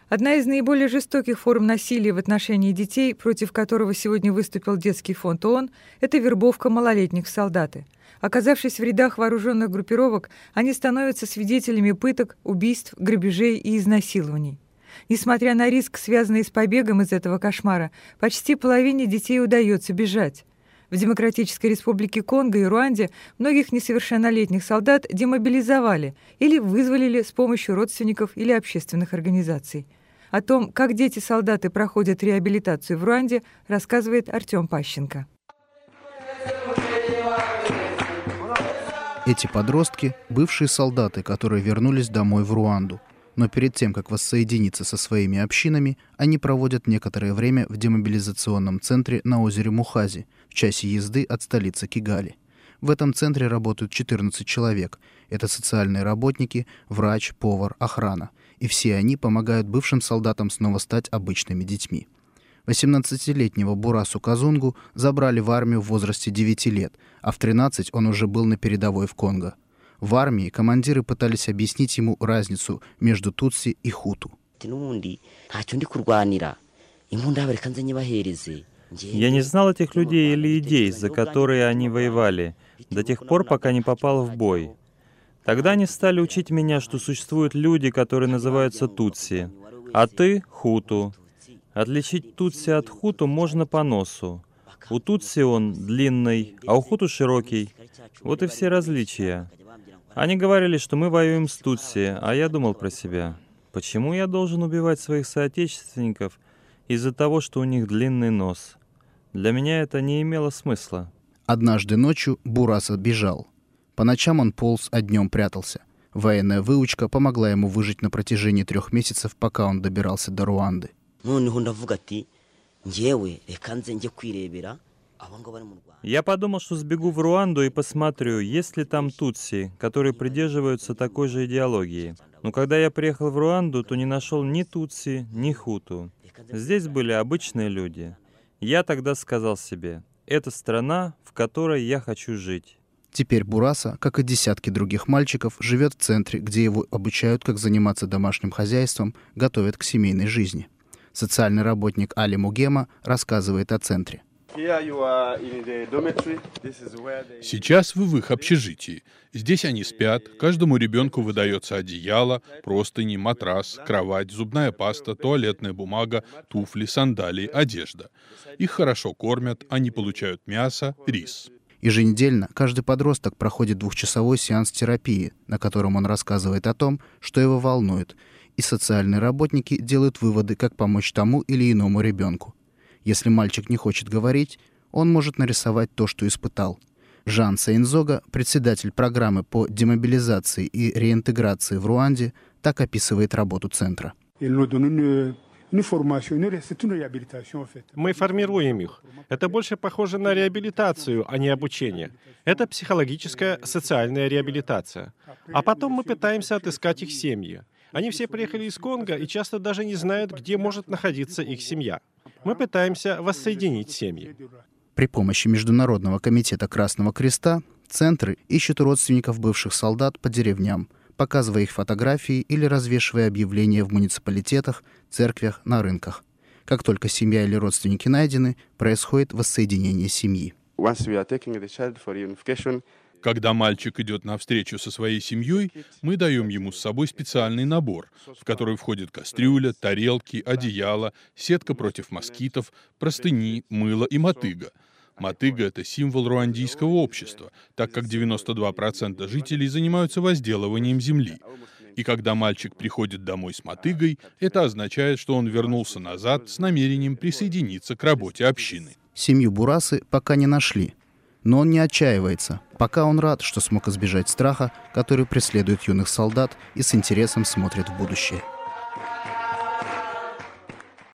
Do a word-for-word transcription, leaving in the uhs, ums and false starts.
Одна из наиболее жестоких форм насилия в отношении детей, против которого сегодня выступил Детский фонд ООН, это вербовка малолетних в солдаты. Оказавшись в рядах вооруженных группировок, они становятся свидетелями пыток, убийств, грабежей и изнасилований. Несмотря на риск, связанный с побегом из этого кошмара, почти половине детей удается бежать. В Демократической Республике Конго и Руанде многих несовершеннолетних солдат демобилизовали или вызволили с помощью родственников или общественных организаций. О том, как дети-солдаты проходят реабилитацию в Руанде, рассказывает Артем Пащенко. Эти подростки – бывшие солдаты, которые вернулись домой в Руанду. Но перед тем, как воссоединиться со своими общинами, они проводят некоторое время в демобилизационном центре на озере Мухази, в часе езды от столицы Кигали. В этом центре работают четырнадцать человек. Это социальные работники, врач, повар, охрана. И все они помогают бывшим солдатам снова стать обычными детьми. восемнадцатилетнего Бурасу Казунгу забрали в армию в возрасте девяти лет, а в тринадцать он уже был на передовой в Конго. В армии командиры пытались объяснить ему разницу между тутси и хуту. Я не знал этих людей или идей, за которые они воевали, до тех пор, пока не попал в бой. Тогда они стали учить меня, что существуют люди, которые называются тутси, а ты — хуту. Отличить тутси от хуту можно по носу. У тутси он длинный, а у хуту широкий. Вот и все различия. Они говорили, что мы воюем с тутси, а я думал про себя. Почему я должен убивать своих соотечественников из-за того, что у них длинный нос? Для меня это не имело смысла. Однажды ночью Бураса бежал. По ночам он полз, а днем прятался. Военная выучка помогла ему выжить на протяжении трех месяцев, пока он добирался до Руанды. Я подумал, что сбегу в Руанду и посмотрю, есть ли там тутси, которые придерживаются такой же идеологии. Но когда я приехал в Руанду, то не нашел ни тутси, ни хуту. Здесь были обычные люди. Я тогда сказал себе, это страна, в которой я хочу жить. Теперь Бураса, как и десятки других мальчиков, живет в центре, где его обучают, как заниматься домашним хозяйством, готовят к семейной жизни. Социальный работник Али Мугема рассказывает о центре. Сейчас вы в их общежитии. Здесь они спят, каждому ребенку выдается одеяло, простыни, матрас, кровать, зубная паста, туалетная бумага, туфли, сандалии, одежда. Их хорошо кормят, они получают мясо, рис. Еженедельно каждый подросток проходит двухчасовой сеанс терапии, на котором он рассказывает о том, что его волнует, и социальные работники делают выводы, как помочь тому или иному ребенку. Если мальчик не хочет говорить, он может нарисовать то, что испытал. Жан Сейнзога, председатель программы по демобилизации и реинтеграции в Руанде, так описывает работу центра. Мы формируем их. Это больше похоже на реабилитацию, а не обучение. Это психологическая, социальная реабилитация. А потом мы пытаемся отыскать их семьи. Они все приехали из Конго и часто даже не знают, где может находиться их семья. Мы пытаемся воссоединить семьи. При помощи Международного комитета Красного Креста центры ищут родственников бывших солдат по деревням, показывая их фотографии или развешивая объявления в муниципалитетах, церквях, на рынках. Как только семья или родственники найдены, происходит воссоединение семьи. Когда мальчик идет на встречу со своей семьей, мы даем ему с собой специальный набор, в который входит кастрюля, тарелки, одеяло, сетка против москитов, простыни, мыло и мотыга. Мотыга — это символ руандийского общества, так как девяносто два процента жителей занимаются возделыванием земли. И когда мальчик приходит домой с мотыгой, это означает, что он вернулся назад с намерением присоединиться к работе общины. Семью Бурасы пока не нашли. Но он не отчаивается, пока он рад, что смог избежать страха, который преследует юных солдат, и с интересом смотрит в будущее.